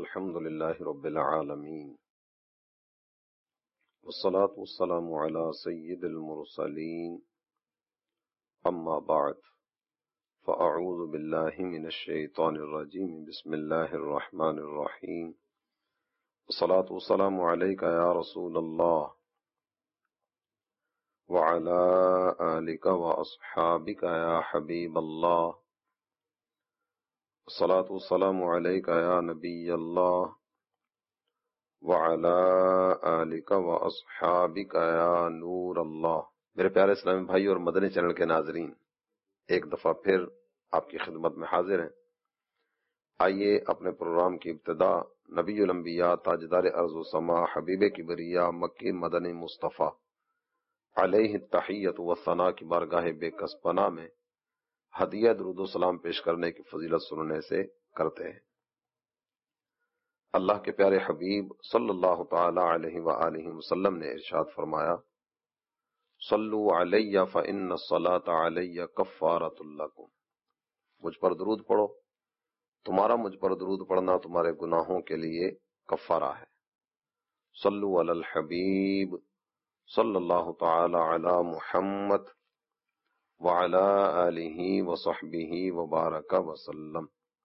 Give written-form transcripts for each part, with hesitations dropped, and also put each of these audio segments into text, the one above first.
الحمد لله رب العالمين والصلاة والسلام على سيد المرسلين أما بعد فأعوذ بالله من الشيطان الرجيم بسم الله الرحمن الرحيم والصلاة والسلام عليك يا رسول الله وعلى آلك وأصحابك يا حبيب الله الصلاة والسلام عليك يا نبي الله وعلى آلك وأصحابك يا نور اللہ۔ میرے پیارے اسلامی بھائی اور مدنی چینل کے ناظرین، ایک دفعہ پھر آپ کی خدمت میں حاضر ہیں۔ آئیے اپنے پروگرام کی ابتدا نبی الانبیاء تاجدار ارض و سما حبیب کبریا مکی مدنی مصطفیٰ علیہ التحیت و ثنا کی بارگاہ بے کس پناہ میں ہدیہ درود و سلام پیش کرنے کی فضیلت سننے سے کرتے ہیں۔ اللہ کے پیارے حبیب صلی اللہ تعالی علیہ وآلہ وسلم نے ارشاد فرمایا، صلو علی فإن الصلاة علی کفارۃ لکم، مجھ پر درود پڑھو، تمہارا مجھ پر درود پڑھنا تمہارے گناہوں کے لیے کفارہ ہے۔ صلو علی الحبیب صلی اللہ تعالی علی محمد وعلی آلہ وصحبہ وبارک وسلم۔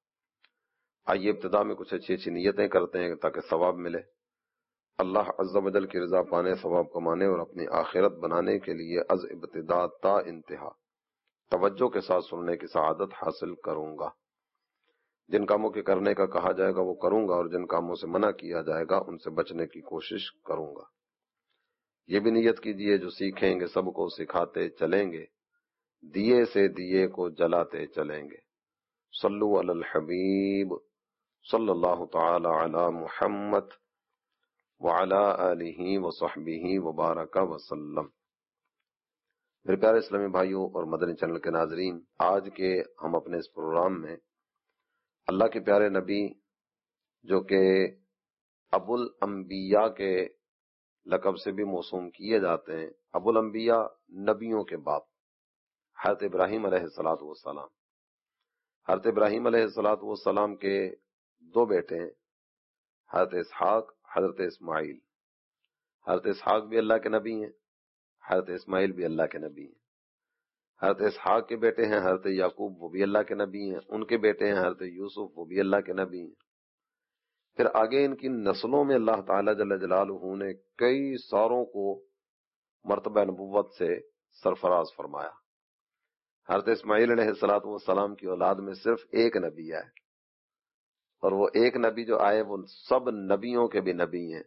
آئیے ابتدا میں کچھ اچھی نیتیں کرتے ہیں تاکہ ثواب ملے۔ اللہ عز و جل کی رضا پانے، ثواب کمانے اور اپنی آخرت بنانے کے لیے از ابتدا تا انتہا توجہ کے ساتھ سننے کی سعادت حاصل کروں گا۔ جن کاموں کے کرنے کا کہا جائے گا وہ کروں گا، اور جن کاموں سے منع کیا جائے گا ان سے بچنے کی کوشش کروں گا۔ یہ بھی نیت کیجئے جو سیکھیں گے سب کو سکھاتے چلیں گے، دیے سے دیے کو جلاتے چلیں گے۔ صلو علی الحبیب صلی اللہ تعالی علی محمد وعلی آلہ وصحبہ وبارک وسلم۔ میرے پیارے اسلامی بھائیوں اور مدنی چینل کے ناظرین، آج کے ہم اپنے اس پروگرام میں اللہ کے پیارے نبی جو کہ ابو الانبیاء کے لقب سے بھی موسوم کیے جاتے ہیں، ابو الانبیاء نبیوں کے باپ، حضرت ابراہیم علیہ الصلوۃ والسلام۔ حضرت ابراہیم علیہ الصلوۃ والسلام کے دو بیٹے ہیں، حضرت اسحاق، حضرت اسماعیل۔ حضرت اسحاق بھی اللہ کے نبی ہیں، حضرت اسماعیل بھی اللہ کے نبی ہیں۔ حضرت اسحاق کے بیٹے ہیں حضرت یعقوب، وہ بھی اللہ کے نبی ہیں۔ ان کے بیٹے ہیں حضرت یوسف، وہ بھی اللہ کے نبی ہیں۔ پھر آگے ان کی نسلوں میں اللہ تعالیٰ جل جلالہ نے کئی ساروں کو مرتبہ نبوت سے سرفراز فرمایا۔ حضرت اسماعیل علیہ السلام کی اولاد میں صرف ایک نبی ہے، اور وہ ایک نبی جو آئے وہ سب نبیوں کے بھی نبی ہیں،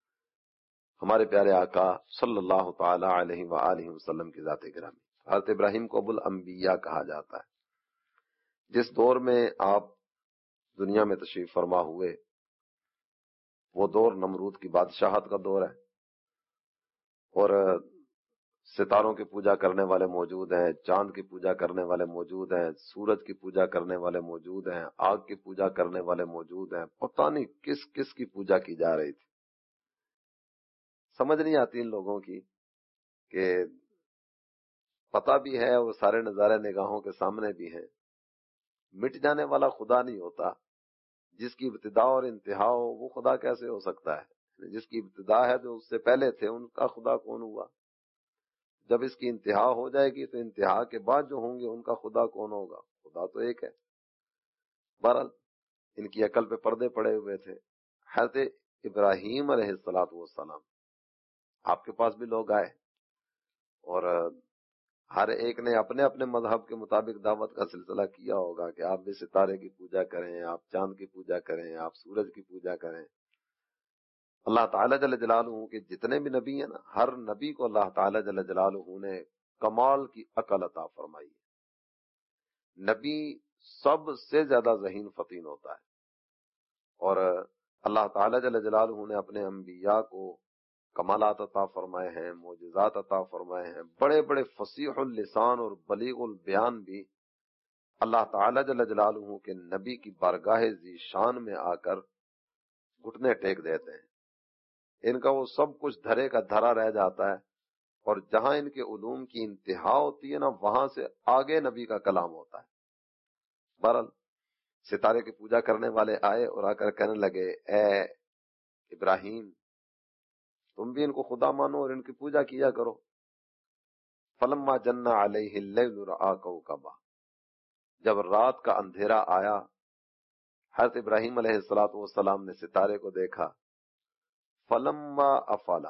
ہمارے پیارے آقا صلی اللہ تعالی علیہ وآلہ وسلم کی ذات گرامی۔ حضرت ابراہیم کو ابو الانبیاء کہا جاتا ہے۔ جس دور میں آپ دنیا میں تشریف فرما ہوئے وہ دور نمرود کی بادشاہت کا دور ہے، اور ستاروں کی پوجا کرنے والے موجود ہیں، چاند کی پوجا کرنے والے موجود ہیں، سورج کی پوجا کرنے والے موجود ہیں، آگ کی پوجا کرنے والے موجود ہیں۔ پتہ نہیں کس کس کی پوجا کی جا رہی تھی، سمجھ نہیں آتی ان لوگوں کی کہ پتہ بھی ہے، وہ سارے نظارے نگاہوں کے سامنے بھی ہیں۔ مٹ جانے والا خدا نہیں ہوتا، جس کی ابتدا اور انتہا ہو وہ خدا کیسے ہو سکتا ہے؟ جس کی ابتدا ہے جو اس سے پہلے تھے ان کا خدا کون ہوا؟ جب اس کی انتہا ہو جائے گی تو انتہا کے بعد جو ہوں گے ان کا خدا کون ہوگا؟ خدا تو ایک ہے۔ بہرحال ان کی عقل پہ پردے پڑے ہوئے تھے۔ حضرت ابراہیم علیہ السلام، آپ کے پاس بھی لوگ آئے، اور ہر ایک نے اپنے اپنے مذہب کے مطابق دعوت کا سلسلہ کیا ہوگا کہ آپ بھی ستارے کی پوجا کریں، آپ چاند کی پوجا کریں، آپ سورج کی پوجا کریں۔ اللہ تعالیٰ جل جلالہ کے جتنے بھی نبی ہیں نا، ہر نبی کو اللہ تعالیٰ جل جلالہ نے کمال کی عقل عطا فرمائی ہے۔ نبی سب سے زیادہ ذہین فطین ہوتا ہے، اور اللہ تعالیٰ جل جلالہ نے اپنے انبیاء کو کمالات عطا فرمائے ہیں، معجزات عطا فرمائے ہیں۔ بڑے بڑے فصیح اللسان اور بلیغ البیان بھی اللہ تعالیٰ جل جلالہ کے نبی کی بارگاہ ذی شان میں آ کر گھٹنے ٹیک دیتے ہیں۔ ان کا وہ سب کچھ دھرے کا دھرا رہ جاتا ہے، اور جہاں ان کے علوم کی انتہا ہوتی ہے نا، وہاں سے آگے نبی کا کلام ہوتا ہے۔ بہرحال ستارے کی پوجا کرنے والے آئے اور آ کر کہنے لگے اے ابراہیم تم بھی ان کو خدا مانو اور ان کی پوجا کیا کرو. فلما جن علیہ اللیل رأى کوكبا، جب رات کا اندھیرا آیا حضرت ابراہیم علیہ السلام نے ستارے کو دیکھا. فلما افل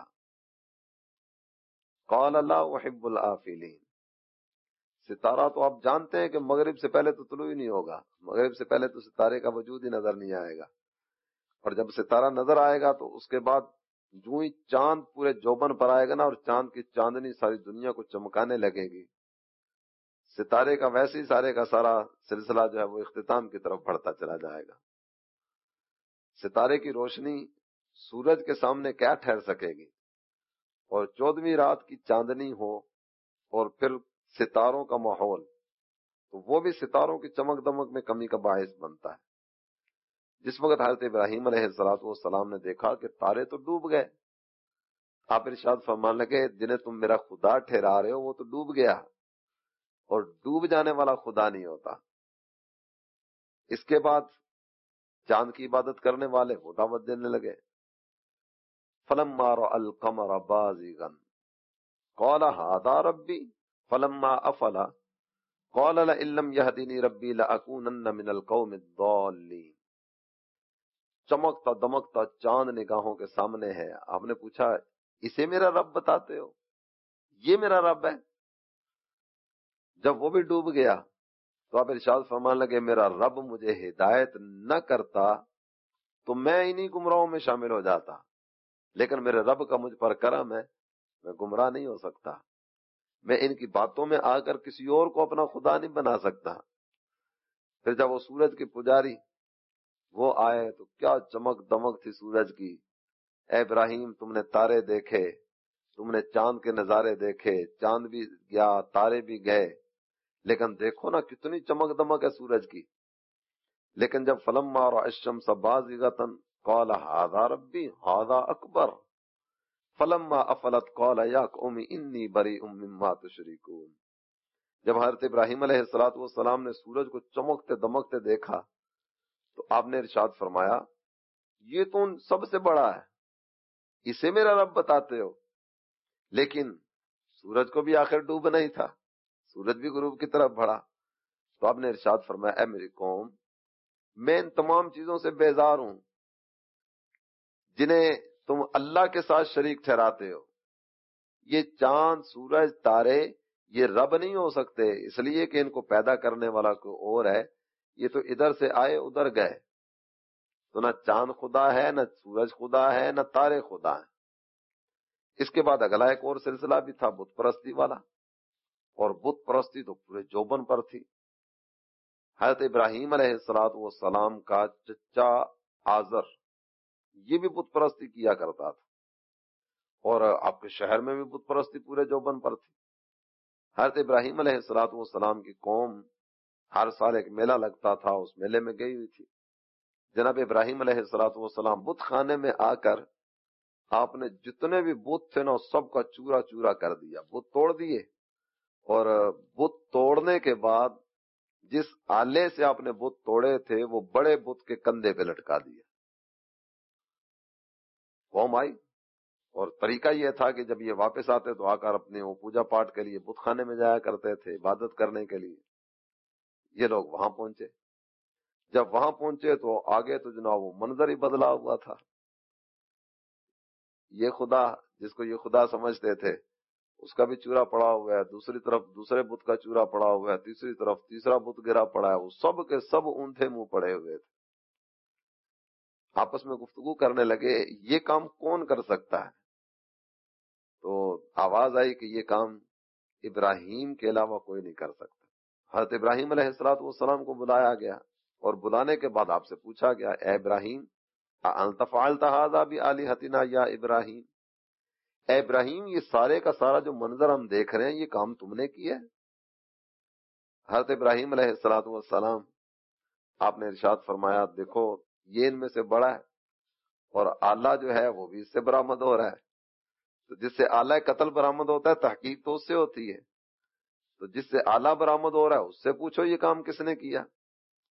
قال لا احب الافلین. ستارہ تو آپ جانتے ہیں کہ مغرب سے پہلے تو طلوع ہی نہیں ہوگا، مغرب سے پہلے تو ستارے کا وجود ہی نظر نہیں آئے گا، اور جب ستارہ نظر آئے گا تو اس کے بعد جو ہی چاند پورے جوبن پر آئے گا نا اور چاند کی چاندنی ساری دنیا کو چمکانے لگے گی، ستارے کا ویسے ہی سارے کا سارا سلسلہ جو ہے وہ اختتام کی طرف بڑھتا چلا جائے گا. ستارے کی روشنی سورج کے سامنے کیا ٹھہر سکے گی، اور 14ویں رات کی چاندنی ہو اور پھر ستاروں کا ماحول، تو وہ بھی ستاروں کی چمک دمک میں کمی کا باعث بنتا ہے. جس وقت حضرت ابراہیم علیہ السلام نے دیکھا کہ تارے تو ڈوب گئے، آپ ارشاد فرمان لگے جنہیں تم میرا خدا ٹھہرا رہے ہو وہ تو ڈوب گیا، اور ڈوب جانے والا خدا نہیں ہوتا. اس کے بعد چاند کی عبادت کرنے والے وہ دعوت دینے لگے. فلما رأى القمر بازغا قال هذا ربي فلما افل قال لئن لم يهدني ربي لأكونن من القوم الضالين. چمکتا دمکتا چاند نگاہوں کے سامنے ہے. آپ نے پوچھا اسے میرا رب بتاتے ہو، یہ میرا رب ہے؟ جب وہ بھی ڈوب گیا تو آپ ارشاد فرمان لگے میرا رب مجھے ہدایت نہ کرتا تو میں انہی گمراہوں میں شامل ہو جاتا، لیکن میرے رب کا مجھ پر کرم ہے، میں گمراہ نہیں ہو سکتا، میں ان کی باتوں میں آ کر کسی اور کو اپنا خدا نہیں بنا سکتا. پھر جب وہ سورج کے پجاری وہ آئے تو کیا چمک دمک تھی سورج کی. اے ابراہیم تم نے تارے دیکھے، تم نے چاند کے نظارے دیکھے، چاند بھی گیا تارے بھی گئے، لیکن دیکھو نا کتنی چمک دمک ہے سورج کی. لیکن جب فلما رأى الشمس بازغة قال هذا ربي هذا اکبر فلما افلت قال یا قوم انی بریء مما تشرکون. جب حضرت ابراہیم علیہ السلام نے سورج کو چمکتے دمکتے دیکھا تو آپ نے ارشاد فرمایا یہ تو ان سب سے بڑا ہے، اسے میرا رب بتاتے ہو. لیکن سورج کو بھی آخر ڈوبنا ہی تھا، سورج بھی غروب کی طرف بڑھا. تو آپ نے ارشاد فرمایا اے میری قوم میں ان تمام چیزوں سے بیزار ہوں جنہیں تم اللہ کے ساتھ شریک ٹھہراتے ہو. یہ چاند سورج تارے یہ رب نہیں ہو سکتے، اس لیے کہ ان کو پیدا کرنے والا کوئی اور ہے. یہ تو ادھر سے آئے ادھر گئے، تو نہ چاند خدا ہے، نہ سورج خدا ہے، نہ تارے خدا ہیں. اس کے بعد اگلا ایک اور سلسلہ بھی تھا بت پرستی والا، اور بت پرستی تو پورے جوبن پر تھی. حضرت ابراہیم علیہ السلام کا چچا آزر یہ بھی بت پرستی کیا کرتا تھا، اور آپ کے شہر میں بھی بت پرستی پورے جوبن پر تھی. حضرت ابراہیم علیہ السلام کی قوم ہر سال ایک میلہ لگتا تھا، اس میلے میں گئی ہوئی تھی. جناب ابراہیم علیہ السلام بت خانے میں آ کر آپ نے جتنے بھی بت تھے نا سب کا چورا چورا کر دیا، بت توڑ دیے، اور بت توڑنے کے بعد جس آلے سے آپ نے بت توڑے تھے وہ بڑے بت کے کندھے پہ لٹکا دیا. قوم آئی، اور طریقہ یہ تھا کہ جب یہ واپس آتے تو آ کر اپنے وہ پوجا پاٹ کے لیے بت خانے میں جایا کرتے تھے عبادت کرنے کے لیے. یہ لوگ وہاں پہنچے، جب وہاں پہنچے تو آگے تو جناب وہ منظر ہی بدلا ہوا تھا. یہ خدا جس کو یہ خدا سمجھتے تھے اس کا بھی چورا پڑا ہوا ہے، دوسری طرف دوسرے بت کا چورا پڑا ہوا ہے، تیسری طرف تیسرا بت گرا پڑا ہے، وہ سب کے سب اونٹے منہ پڑے ہوئے تھے. آپس میں گفتگو کرنے لگے یہ کام کون کر سکتا ہے؟ تو آواز آئی کہ یہ کام ابراہیم کے علاوہ کوئی نہیں کر سکتا. حضرت ابراہیم علیہ السلام کو بلایا گیا، اور بلانے کے بعد آپ سے پوچھا گیا اے ابراہیم انت فعلت ھذا بآلہتنا یا ابراہیم، اے ابراہیم یہ سارے کا سارا جو منظر ہم دیکھ رہے ہیں یہ کام تم نے کیا ہے؟ حضرت ابراہیم علیہ السلام آپ نے ارشاد فرمایا دیکھو یہ ان میں سے بڑا ہے، اور آلہ جو ہے وہ بھی اس سے برآمد ہو رہا ہے. تو جس سے آلہ قتل برآمد ہوتا ہے تحقیق تو اس سے ہوتی ہے، تو جس سے آلہ برآمد ہو رہا ہے اس سے پوچھو یہ کام کس نے کیا.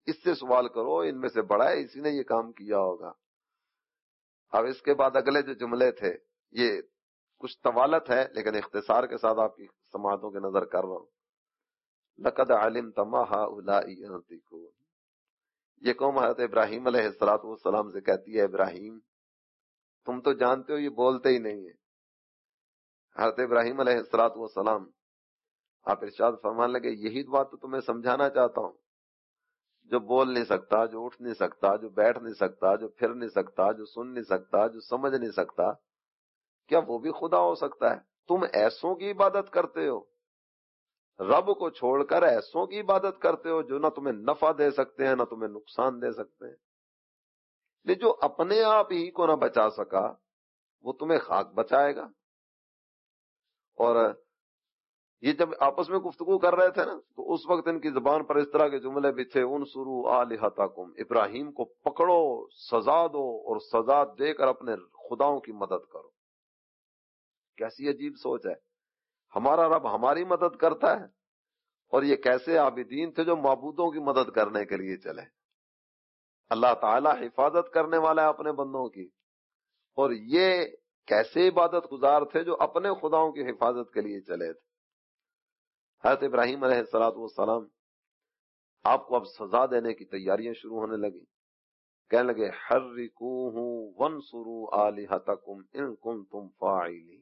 اس سے سوال کرو، ان میں سے بڑا ہے، اسی نے یہ کام کیا ہوگا۔ اب اس کے بعد اگلے جو جملے تھے، یہ کچھ طوالت ہے لیکن اختصار کے ساتھ آپ کی سماعتوں کے نظر کر رہا ہوں۔ لقد علمت ما هؤلاء ينطقون، یہ قوم حضرت ابراہیم علیہ السلام سے کہتی ہے ابراہیم تم تو جانتے ہو یہ بولتے ہی نہیں ہیں۔ حضرت ابراہیم علیہ السلام آپ ارشاد فرمان لگے یہی بات تو تمہیں سمجھانا چاہتا ہوں، جو بول نہیں سکتا، جو اٹھ نہیں سکتا، جو بیٹھ نہیں سکتا، جو پھر نہیں سکتا، جو سن نہیں سکتا، جو سمجھ نہیں سکتا، کیا وہ بھی خدا ہو سکتا ہے؟ تم ایسوں کی عبادت کرتے ہو، رب کو چھوڑ کر ایسوں کی عبادت کرتے ہو جو نہ تمہیں نفع دے سکتے ہیں نہ تمہیں نقصان دے سکتے ہیں۔ لیکن جو اپنے آپ ہی کو نہ بچا سکا وہ تمہیں خاک بچائے گا۔ اور یہ جب آپس میں گفتگو کر رہے تھے نا تو اس وقت ان کی زبان پر اس طرح کے جملے بھی تھے، انصروا آلہتکم، ابراہیم کو پکڑو، سزا دو اور سزا دے کر اپنے خداؤں کی مدد کرو۔ کیسی عجیب سوچ ہے، ہمارا رب ہماری مدد کرتا ہے، اور یہ کیسے عابدین تھے جو معبودوں کی مدد کرنے کے لیے چلے۔ اللہ تعالی حفاظت کرنے والا ہے اپنے بندوں کی، اور یہ کیسے عبادت گزار تھے جو اپنے خداؤں کی حفاظت کے لیے چلے تھے۔ حضرت ابراہیم علیہ السلام آپ کو اب سزا دینے کی تیاریاں شروع ہونے لگی، کہنے لگے حرکوہ وانصروا آلہتکم ان کنتم فاعلین،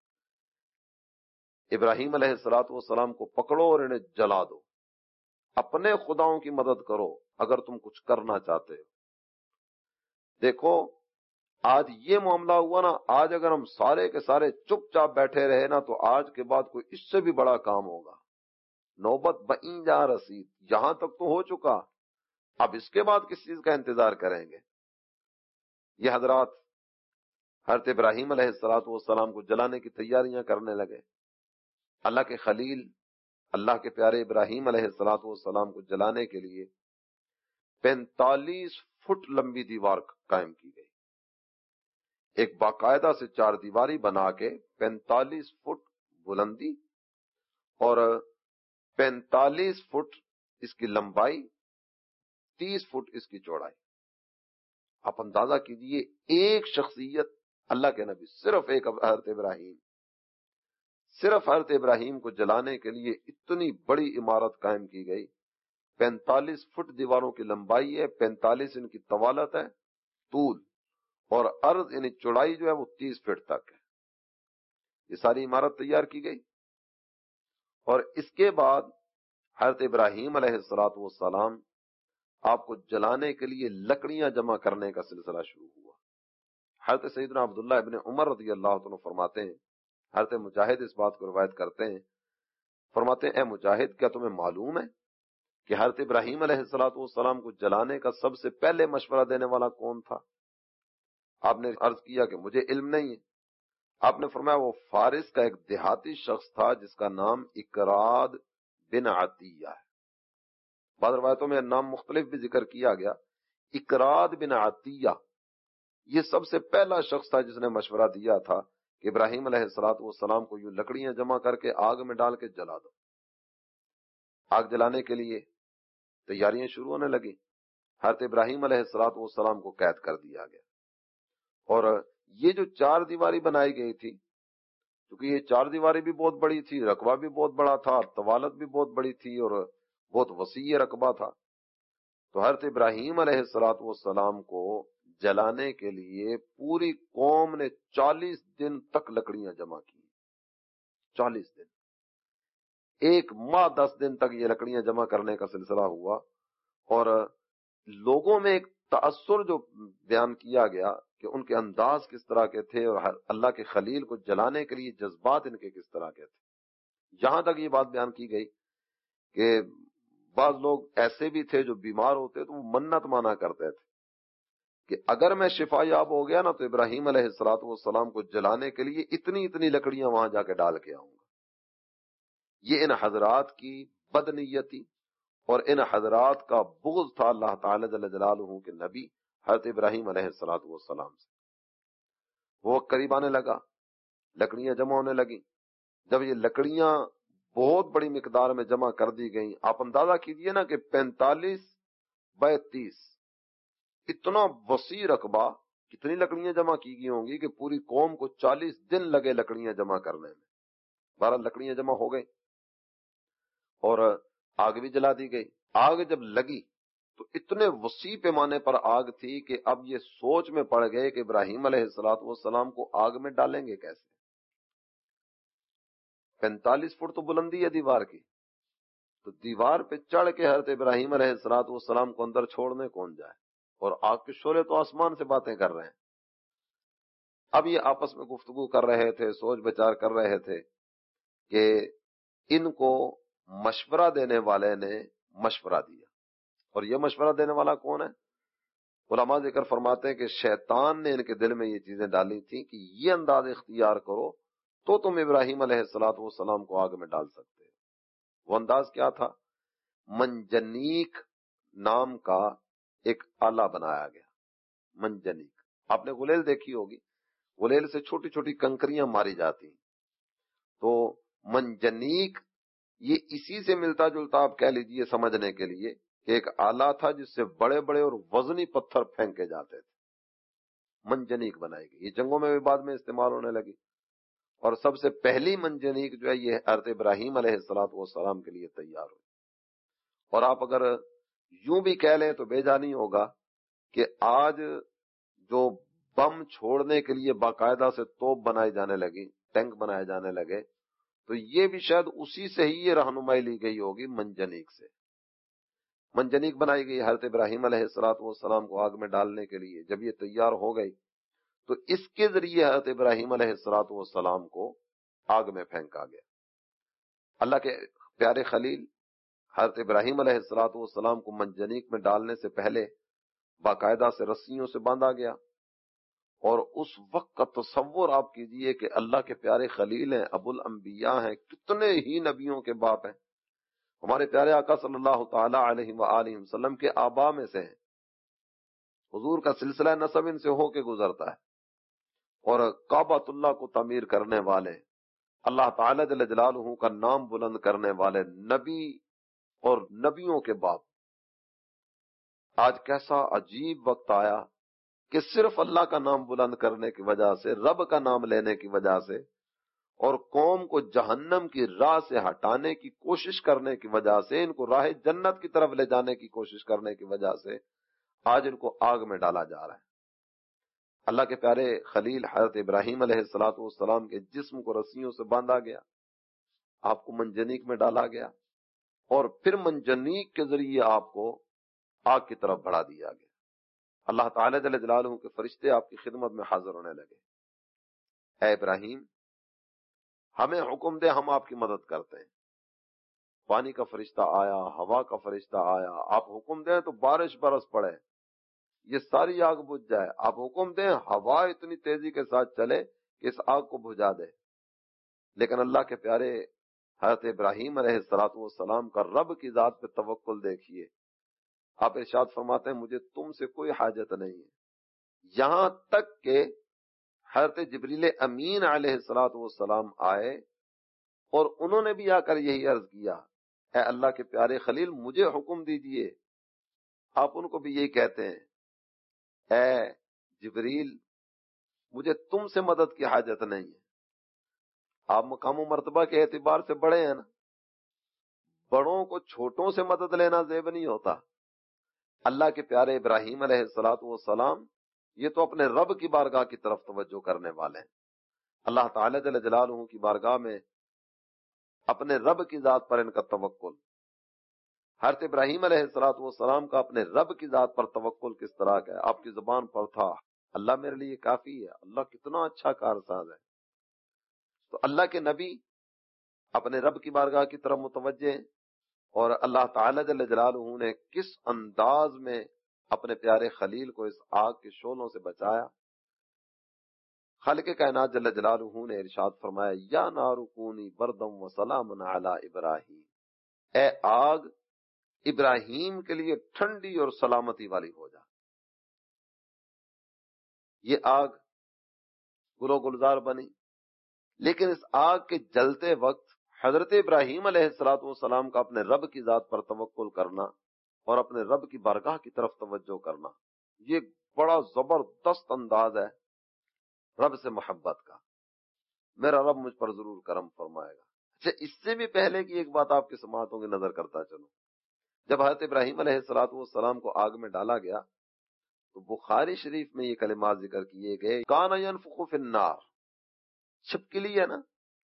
ابراہیم علیہ السلام کو پکڑو اور انہیں جلا دو، اپنے خداؤں کی مدد کرو اگر تم کچھ کرنا چاہتے ہو۔ دیکھو آج یہ معاملہ ہوا نا، آج اگر ہم سارے کے سارے چپ چاپ بیٹھے رہے نا تو آج کے بعد کوئی اس سے بھی بڑا کام ہوگا۔ نوبت بئیں جا رسید، یہاں تک تو ہو چکا، اب اس کے بعد کس چیز کا انتظار کریں گے؟ یہ حضرات حضرت ابراہیم علیہ السلام کو جلانے کی تیاریاں کرنے لگے۔ اللہ کے خلیل، اللہ کے پیارے ابراہیم علیہ السلام کو جلانے کے لیے 45 فٹ لمبی دیوار قائم کی گئی، ایک باقاعدہ سے چار دیواری بنا کے 45 فٹ بلندی اور 45 فٹ اس کی لمبائی، 30 فٹ اس کی چوڑائی۔ آپ اندازہ کیجئے ایک شخصیت اللہ کے نبی، صرف ایک حضرت ابراہیم کو جلانے کے لیے اتنی بڑی عمارت قائم کی گئی۔ 45 فٹ دیواروں کی لمبائی ہے، 45 ان کی طوالت ہے، طول، اور عرض یعنی چوڑائی جو ہے وہ 30 فٹ تک ہے۔ یہ ساری عمارت تیار کی گئی، اور اس کے بعد حضرت ابراہیم علیہ السلام آپ کو جلانے کے لیے لکڑیاں جمع کرنے کا سلسلہ شروع ہوا۔ حضرت سیدنا عبداللہ ابن عمر رضی اللہ عنہ فرماتے ہیں، حضرت مجاہد اس بات کو روایت کرتے ہیں، فرماتے ہیں اے مجاہد کیا تمہیں معلوم ہے کہ حضرت ابراہیم علیہ السلام کو جلانے کا سب سے پہلے مشورہ دینے والا کون تھا؟ آپ نے عرض کیا کہ مجھے علم نہیں ہے۔ آپ نے فرمایا وہ فارس کا ایک دیہاتی شخص تھا جس کا نام اکراد بن عطیہ ہے۔ بعض روایتوں میں نام مختلف بھی ذکر کیا گیا۔ اکراد بن عطیہ یہ سب سے پہلا شخص تھا جس نے مشورہ دیا تھا کہ ابراہیم علیہ السلام کو یوں لکڑیاں جمع کر کے آگ میں ڈال کے جلا دو۔ آگ جلانے کے لیے تیاریاں شروع ہونے لگی۔ حضرت ابراہیم علیہ السلام کو قید کر دیا گیا، اور یہ جو چار دیواری بنائی گئی تھی، کیونکہ یہ چار دیواری بھی بہت بڑی تھی، رقبہ بھی بہت بڑا تھا، طوالت بھی بہت بڑی تھی اور بہت وسیع رقبہ تھا، تو حضرت ابراہیم علیہ السلام کو جلانے کے لیے پوری قوم نے 40 دن تک لکڑیاں جمع کی۔ 40 دن، ایک ماہ 10 دن تک یہ لکڑیاں جمع کرنے کا سلسلہ ہوا، اور لوگوں میں ایک تأثر جو بیان کیا گیا کہ ان کے انداز کس طرح کے تھے اور اللہ کے خلیل کو جلانے کے لیے جذبات ان کے کس طرح کے تھے۔ یہاں تک یہ بات بیان کی گئی کہ بعض لوگ ایسے بھی تھے جو بیمار ہوتے تو وہ منت مانا کرتے تھے کہ اگر میں شفا یاب ہو گیا نا تو ابراہیم علیہ السلام کو جلانے کے لیے اتنی لکڑیاں وہاں جا کے ڈال کے آؤں گا۔ یہ ان حضرات کی بدنیتی اور ان حضرات کا بغض تھا اللہ تعالی جل جلالہ کے نبی حضرت ابراہیم علیہ السلام سے۔ وہ قریب آنے لگا، لکڑیاں جمع ہونے لگی۔ جب یہ لکڑیاں بہت بڑی مقدار میں جمع کر دی گئیں، آپ اندازہ کیجئے نا کہ 45 32 اتنا وسیع رقبہ، کتنی لکڑیاں جمع کی گئی ہوں گی کہ پوری قوم کو 40 دن لگے لکڑیاں جمع کرنے میں۔ 12 لکڑیاں جمع ہو گئی اور آگ بھی جلا دی گئی۔ آگ جب لگی تو اتنے وسیع پیمانے پر آگ تھی کہ اب یہ سوچ میں پڑ گئے کہ ابراہیم علیہ السلام کو آگ میں ڈالیں گے کیسے؟ 45 فٹ تو بلندی ہے دیوار کی، تو دیوار پہ چڑھ کے حضرت ابراہیم علیہ السلام کو اندر چھوڑنے کون جائے؟ اور آگ کے شعلے تو آسمان سے باتیں کر رہے ہیں۔ اب یہ آپس میں گفتگو کر رہے تھے، سوچ بچار کر رہے تھے کہ ان کو مشورہ دینے والے نے مشورہ دیا۔ اور یہ مشورہ دینے والا کون ہے؟ علماء ذکر فرماتے ہیں کہ شیطان نے ان کے دل میں یہ چیزیں ڈالی تھیں کہ یہ انداز اختیار کرو تو تم ابراہیم علیہ السلام کو آگ میں ڈال سکتے ہو۔ وہ انداز کیا تھا؟ منجنیق نام کا ایک آلہ بنایا گیا۔ منجنیق، آپ نے غلیل دیکھی ہوگی، غلیل سے چھوٹی چھوٹی کنکریاں ماری جاتی ہیں، تو منجنیق یہ اسی سے ملتا جلتا آپ کہہ لیجئے سمجھنے کے لیے کہ ایک آلہ تھا جس سے بڑے بڑے اور وزنی پتھر پھینکے جاتے تھے۔ منجنیق بنائی گئی، یہ جنگوں میں بھی بعد میں استعمال ہونے لگی، اور سب سے پہلی منجنیق جو ہے یہ حضرت ابراہیم علیہ السلام کے لیے تیار ہوئی۔ اور آپ اگر یوں بھی کہہ لیں تو بیجا نہیں ہوگا کہ آج جو بم چھوڑنے کے لیے باقاعدہ سے توپ بنائی جانے لگی، ٹینک بنائے جانے لگے، تو یہ بھی شاید اسی سے ہی یہ رہنمائی لی گئی ہوگی، منجنیق سے۔ منجنیق بنائی گئی حضرت ابراہیم علیہ السلام کو آگ میں ڈالنے کے لیے۔ جب یہ تیار ہو گئی تو اس کے ذریعے حضرت ابراہیم علیہ السلام کو آگ میں پھینکا گیا۔ اللہ کے پیارے خلیل حضرت ابراہیم علیہ السلام کو منجنیق میں ڈالنے سے پہلے باقاعدہ سے رسیوں سے باندھا گیا، اور اس وقت کا تصور آپ کیجئے کہ اللہ کے پیارے خلیل ہیں، ابو الانبیاء ہیں، کتنے ہی نبیوں کے باپ ہیں، ہمارے پیارے آقا صلی اللہ تعالی علیہ وآلہ وسلم کے آبا میں سے ہیں، حضور کا سلسلہ نسب ان سے ہو کے گزرتا ہے، اور کعبۃ اللہ کو تعمیر کرنے والے، اللہ تعالی جل جلالہ کا نام بلند کرنے والے نبی اور نبیوں کے باپ۔ آج کیسا عجیب وقت آیا کہ صرف اللہ کا نام بلند کرنے کی وجہ سے، رب کا نام لینے کی وجہ سے، اور قوم کو جہنم کی راہ سے ہٹانے کی کوشش کرنے کی وجہ سے، ان کو راہ جنت کی طرف لے جانے کی کوشش کرنے کی وجہ سے آج ان کو آگ میں ڈالا جا رہا ہے۔ اللہ کے پیارے خلیل حضرت ابراہیم علیہ السلام کے جسم کو رسیوں سے باندھا گیا، آپ کو منجنیق میں ڈالا گیا، اور پھر منجنیق کے ذریعے آپ کو آگ کی طرف بڑھا دیا گیا۔ اللہ تعالی جل جلالہ کے فرشتے آپ کی خدمت میں حاضر ہونے لگے، اے ابراہیم ہمیں حکم دے، ہم آپ کی مدد کرتے ہیں۔ پانی کا فرشتہ آیا، ہوا کا فرشتہ آیا، آپ حکم دیں تو بارش برس پڑے، یہ ساری آگ بجھ جائے، آپ حکم دیں ہوا اتنی تیزی کے ساتھ چلے کہ اس آگ کو بجھا دے۔ لیکن اللہ کے پیارے حضرت ابراہیم علیہ السلام کا رب کی ذات پہ توکل دیکھیے، آپ ارشاد فرماتے ہیں مجھے تم سے کوئی حاجت نہیں ہے، یہاں تک کہ حضرت جبریل امین علیہ السلام آئے اور انہوں نے بھی آ کر یہی عرض کیا، اے اللہ کے پیارے خلیل مجھے حکم دیجئے۔ آپ ان کو بھی یہی کہتے ہیں، اے جبریل مجھے تم سے مدد کی حاجت نہیں ہے۔ آپ مقام و مرتبہ کے اعتبار سے بڑے ہیں نا، بڑوں کو چھوٹوں سے مدد لینا زیب نہیں ہوتا۔ اللہ کے پیارے ابراہیم علیہ السلام یہ تو اپنے رب کی بارگاہ کی طرف توجہ کرنے والے ہیں، اللہ تعالی جل جلالہ کی بارگاہ میں اپنے رب کی ذات پر ان کا توکل۔ حضرت ابراہیم علیہ السلام کا اپنے رب کی ذات پر توکل کس طرح کا ہے؟ آپ کی زبان پر تھا اللہ میرے لیے کافی ہے، اللہ کتنا اچھا کارساز ہے۔ تو اللہ کے نبی اپنے رب کی بارگاہ کی طرف متوجہ ہیں، اور اللہ تعالی جل جلالہ نے کس انداز میں اپنے پیارے خلیل کو اس آگ کے شعلوں سے بچایا۔ خالق کائنات جل جلالہ نے ارشاد فرمایا، یا نار کونی بردم و سلام علی ابراہیم، اے آگ ابراہیم کے لیے ٹھنڈی اور سلامتی والی ہو جا۔ یہ آگ گلو گلزار بنی، لیکن اس آگ کے جلتے وقت حضرت ابراہیم علیہ السلام کا اپنے رب کی ذات پر توکل کرنا اور اپنے رب کی بارگاہ کی طرف توجہ کرنا، یہ بڑا زبردست انداز ہے رب سے محبت کا۔ میرا رب مجھ پر ضرور کرم فرمائے گا۔ اچھا، اس سے بھی پہلے کی ایک بات آپ کی سماعتوں کی نظر کرتا چلوں۔ جب حضرت ابراہیم علیہ السلام کو آگ میں ڈالا گیا تو بخاری شریف میں یہ کلمات ذکر کیے گئے، کان ینفخ فی النار، چھپکلی ہے نا،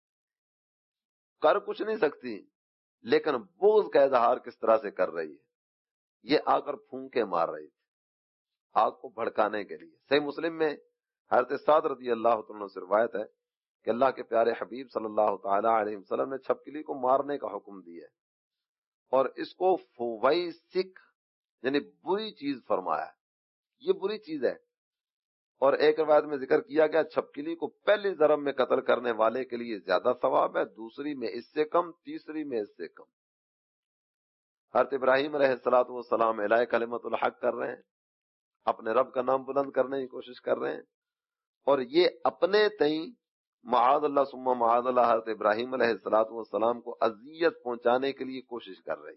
کر کچھ نہیں سکتی، لیکن بغض کا اظہار کس طرح سے کر رہی ہے، یہ آ کر پھونکے مار رہی تھی آگ کو بھڑکانے کے لیے۔ صحیح مسلم میں حضرت سعد رضی اللہ عنہ سے روایت ہے کہ اللہ کے پیارے حبیب صلی اللہ تعالی علیہ وسلم نے چھپکلی کو مارنے کا حکم دیا اور اس کو فویسک یعنی بری چیز فرمایا، یہ بری چیز ہے۔ اور ایک روایت میں ذکر کیا گیا چھپکلی کو پہلی ضرب میں قتل کرنے والے کے لیے زیادہ ثواب ہے، دوسری میں اس سے کم، تیسری میں اس سے کم۔ حضرت ابراہیم علیہ السلام الہ کلمت الحق کر رہے ہیں، اپنے رب کا نام بلند کرنے کی کوشش کر رہے ہیں، اور یہ اپنے تئیں معاذ اللہ ثم معاذ اللہ حضرت ابراہیم علیہ السلام کو اذیت پہنچانے کے لیے کوشش کر رہی۔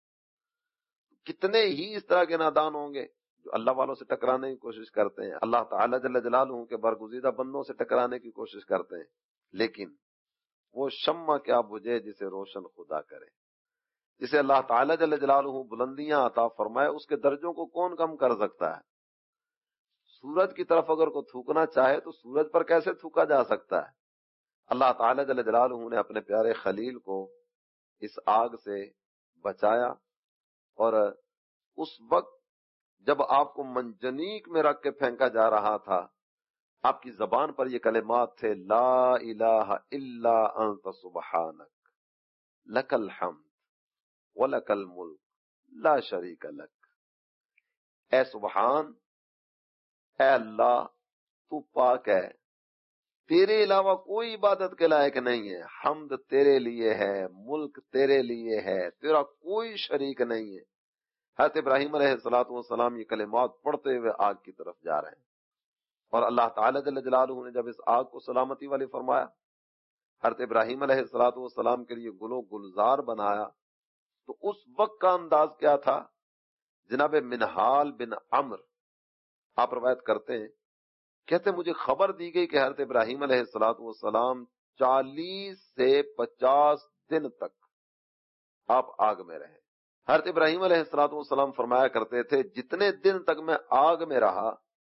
کتنے ہی اس طرح کے نادان ہوں گے جو اللہ والوں سے ٹکرانے کی کوشش کرتے ہیں، اللہ تعالی جل جلالہ کے برگزیدہ بندوں سے ٹکرانے کی کوشش کرتے ہیں، لیکن وہ شمع کیا بجھے جسے روشن خدا کرے۔ جسے اللہ تعالی جل جلالہ بلندیاں عطا فرمائے، اس کے درجوں کو کون کم کر سکتا ہے؟ سورج کی طرف اگر کوئی تھوکنا چاہے تو سورج پر کیسے تھوکا جا سکتا ہے؟ اللہ تعالی جل جلالہ نے اپنے پیارے خلیل کو اس آگ سے بچایا، اور اس وقت جب آپ کو منجنیق میں رکھ کے پھینکا جا رہا تھا، آپ کی زبان پر یہ کلمات تھے، لا الہ الا انت سبحانک لک الحمد ولک الملک لا شریک لک۔ اے سبحان، اے اللہ، تو پاک ہے، تیرے علاوہ کوئی عبادت کے لائق نہیں ہے، حمد تیرے لیے ہے، ملک تیرے لیے ہے، تیرا کوئی شریک نہیں ہے۔ حضرت ابراہیم علیہ السلام یہ کلمات پڑھتے ہوئے آگ کی طرف جا رہے ہیں، اور اللہ تعالی جل جلالہ نے جب اس آگ کو سلامتی والی فرمایا، حضرت ابراہیم علیہ السلام کے لیے گل و گلزار بنایا، تو اس وقت کا انداز کیا تھا؟ جناب منہال بن عمرو آپ روایت کرتے ہیں، کہتے مجھے خبر دی گئی کہ حضرت ابراہیم علیہ السلام 40 سے 50 دن تک آپ آگ میں رہے۔ حضرت ابراہیم علیہ السلام فرمایا کرتے تھے، جتنے دن تک میں آگ میں رہا،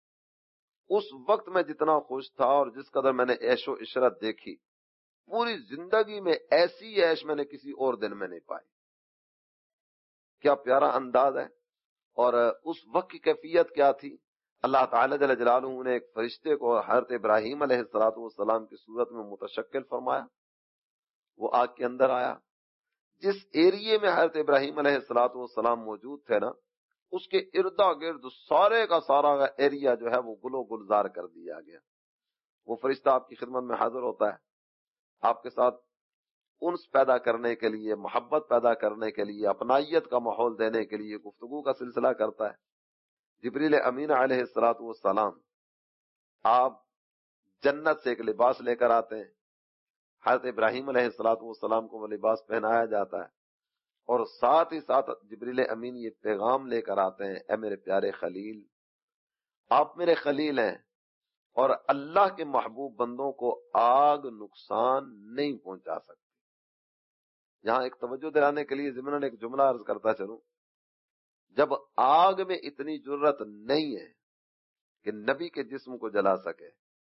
اس وقت میں جتنا خوش تھا اور جس قدر میں نے عیش و عشرت دیکھی، پوری زندگی میں ایسی عیش میں نے کسی اور دن میں نہیں پائی۔ کیا پیارا انداز ہے! اور اس وقت کی کیفیت کیا تھی؟ اللہ تعالی جل جلالہ نے ایک فرشتے کو حضرت ابراہیم علیہ السلام کی صورت میں متشکل فرمایا، وہ آگ کے اندر آیا۔ جس ایریے میں حضرت ابراہیم علیہ السلام موجود تھے نا، اس کے اردا گرد سارے کا سارا ایریا جو ہے وہ گل و گلزار کر دیا گیا۔ وہ فرشتہ آپ کی خدمت میں حاضر ہوتا ہے، آپ کے ساتھ انس پیدا کرنے کے لیے، محبت پیدا کرنے کے لیے، اپنائیت کا ماحول دینے کے لیے گفتگو کا سلسلہ کرتا ہے۔ جبریل امین علیہ السلام آپ جنت سے ایک لباس لے کر آتے ہیں، حضرت ابراہیم علیہ السلام کو وہ لباس پہنایا جاتا ہے، اور ساتھ ہی ساتھ جبریل امین یہ پیغام لے کر آتے ہیں، اے میرے پیارے خلیل، آپ میرے خلیل ہیں، اور اللہ کے محبوب بندوں کو آگ نقصان نہیں پہنچا سکتی۔ یہاں ایک توجہ دلانے کے لیے ضمن ایک جملہ عرض کرتا چلوں، جب آگ میں اتنی جرت نہیں ہے کہ نبی کے جسم کو جلا سکے،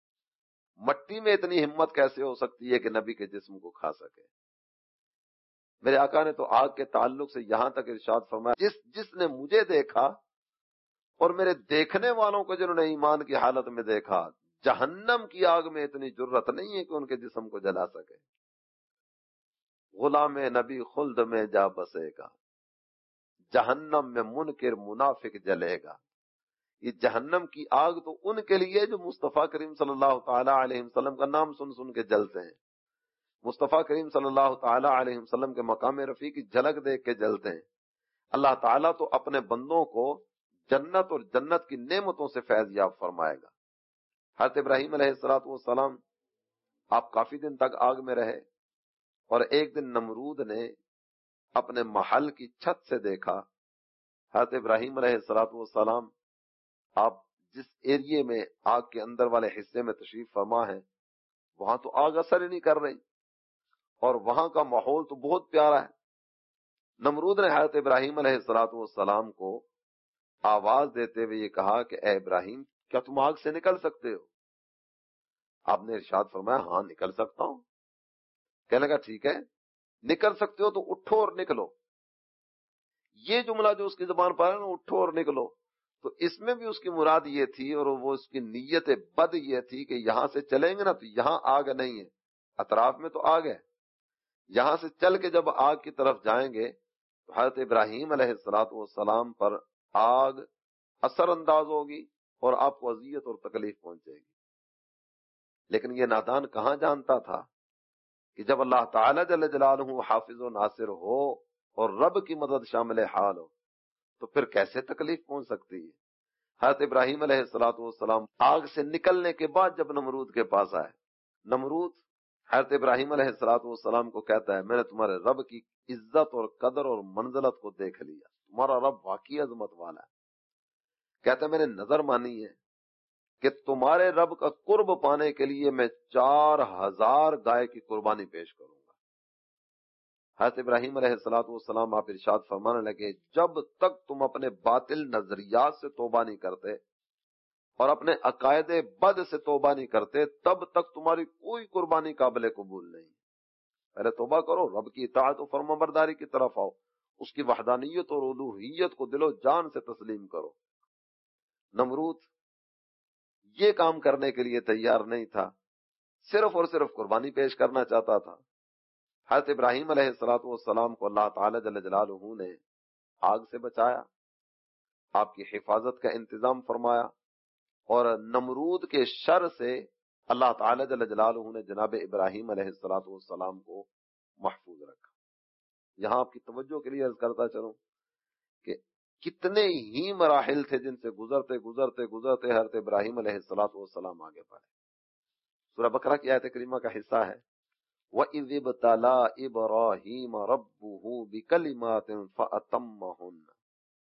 مٹی میں اتنی ہمت کیسے ہو سکتی ہے کہ نبی کے جسم کو کھا سکے؟ میرے آقا نے تو آگ کے تعلق سے یہاں تک ارشاد فرمایا، جس نے مجھے دیکھا اور میرے دیکھنے والوں کو جنہوں نے ایمان کی حالت میں دیکھا، جہنم کی آگ میں اتنی جرت نہیں ہے کہ ان کے جسم کو جلا سکے۔ غلام نبی خلد میں جا بسے گا، جہنم میں منکر منافق جلے گا۔ یہ جہنم کی آگ تو ان کے لیے جو مصطفیٰ کریم صلی اللہ تعالی علیہ وسلم کا نام سن سن کے جلتے ہیں، مصطفیٰ کریم صلی اللہ تعالی علیہ وسلم کے مقام رفیع کی جھلک دیکھ کے جلتے ہیں۔ اللہ تعالیٰ تو اپنے بندوں کو جنت اور جنت کی نعمتوں سے فیض یاب فرمائے گا۔ حضرت ابراہیم علیہ السلام آپ کافی دن تک آگ میں رہے، اور ایک دن نمرود نے اپنے محل کی چھت سے دیکھا حضرت ابراہیم علیہ الصلوۃ والسلام آپ جس ایریے میں آگ کے اندر والے حصے میں تشریف فرما ہے وہاں تو آگ اثر ہی نہیں کر رہی، اور وہاں کا ماحول تو بہت پیارا ہے۔ نمرود نے حضرت ابراہیم علیہ الصلوۃ والسلام کو آواز دیتے ہوئے یہ کہا کہ اے ابراہیم، کیا تم آگ سے نکل سکتے ہو؟ آپ نے ارشاد فرمایا ہاں نکل سکتا ہوں۔ کہنے لگا ٹھیک ہے، نکل سکتے ہو تو اٹھو اور نکلو۔ یہ جملہ جو اس کی زبان پر ہے نا، اٹھو اور نکلو، تو اس میں بھی اس کی مراد یہ تھی، اور وہ اس کی نیت بد یہ تھی کہ یہاں سے چلیں گے نا تو یہاں آگ نہیں ہے، اطراف میں تو آگ ہے، یہاں سے چل کے جب آگ کی طرف جائیں گے تو حضرت ابراہیم علیہ الصلوۃ والسلام پر آگ اثر انداز ہوگی اور آپ کو اذیت اور تکلیف پہنچے گی۔ لیکن یہ نادان کہاں جانتا تھا کہ جب اللہ تعالی جل جلالہ حافظ و ناصر ہو اور رب کی مدد شامل حال ہو تو پھر کیسے تکلیف پہنچ سکتی ہے۔ حضرت ابراہیم علیہ الصلوۃ والسلام آگ سے نکلنے کے بعد جب نمرود کے پاس آئے، نمرود حضرت ابراہیم علیہ الصلوۃ والسلام کو کہتا ہے میں نے تمہارے رب کی عزت اور قدر اور منزلت کو دیکھ لیا، تمہارا رب واقعی عظمت والا ہے۔ کہتا ہے میں نے نظر مانی ہے کہ تمہارے رب کا قرب پانے کے لیے میں 4000 گائے کی قربانی پیش کروں گا۔ حضرت ابراہیم علیہ الصلوۃ والسلام آپ ارشاد فرمانے لگے جب تک تم اپنے باطل نظریات سے توبہ نہیں کرتے اور اپنے عقائد بد سے توبہ نہیں کرتے تب تک تمہاری کوئی قربانی قابل قبول نہیں۔ پہلے توبہ کرو، رب کی اطاعت و فرما برداری کی طرف آؤ، اس کی وحدانیت اور الوہیت کو دل و جان سے تسلیم کرو۔ نمرود یہ کام کرنے کے لیے تیار نہیں تھا، صرف اور صرف قربانی پیش کرنا چاہتا تھا۔ حضرت ابراہیم علیہ الصلوۃ والسلام کو اللہ تعالی جل جلالہ نے آگ سے بچایا، آپ کی حفاظت کا انتظام فرمایا، اور نمرود کے شر سے اللہ تعالی جل جلالہ نے جناب ابراہیم علیہ الصلوۃ والسلام کو محفوظ رکھا۔ یہاں آپ کی توجہ کے لیے عرض کرتا چلوں کہ کتنے ہی مراحل تھے جن سے گزرتے گزرتے گزرتے حضرت ابراہیم علیہ الصلوۃ والسلام آگے بڑھے۔ سورہ بقرہ کی آیت کریمہ کا حصہ ہے وَإِذِ ابْتَلَىٰ إِبْرَاهِيمَ رَبُّهُ بِكَلِمَاتٍ فَأَتَمَّهُنَّ۔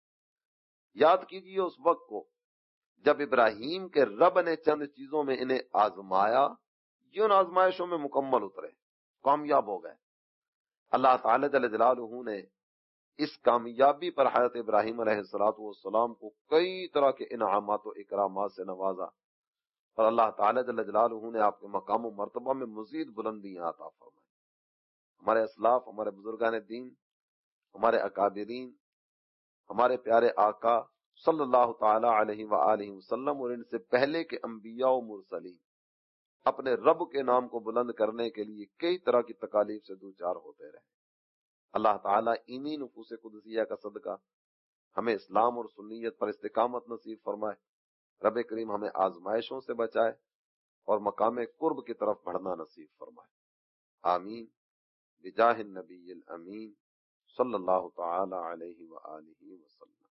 یاد کیجیے اس وقت کو جب ابراہیم کے رب نے چند چیزوں میں انہیں آزمایا، یہ ان آزمائشوں میں مکمل اترے، کامیاب ہو گئے۔ اللہ تعالی جل جلالہ نے اس کامیابی پر حضرت ابراہیم علیہ الصلوۃ والسلام کو کئی طرح کے انعامات و اکرامات سے نوازا، اور اللہ تعالی جل جلالہ نے آپ کے مقام و مرتبہ میں مزید بلندیاں عطا فرمائی۔ ہمارے اسلاف، ہمارے بزرگان دین، ہمارے اکابرین، ہمارے پیارے آقا صلی اللہ تعالی علیہ وآلہ وسلم اور ان سے پہلے کے انبیاء و مرسلین اپنے رب کے نام کو بلند کرنے کے لیے کئی طرح کی تکالیف سے دوچار ہوتے رہے۔ اللہ تعالیٰ انہی نفوس قدسیہ کا صدقہ ہمیں اسلام اور سنیت پر استقامت نصیب فرمائے، رب کریم ہمیں آزمائشوں سے بچائے اور مقام قرب کی طرف بڑھنا نصیب فرمائے، آمین بجاہ النبی الامین صلی اللہ تعالی علیہ وآلہ وسلم۔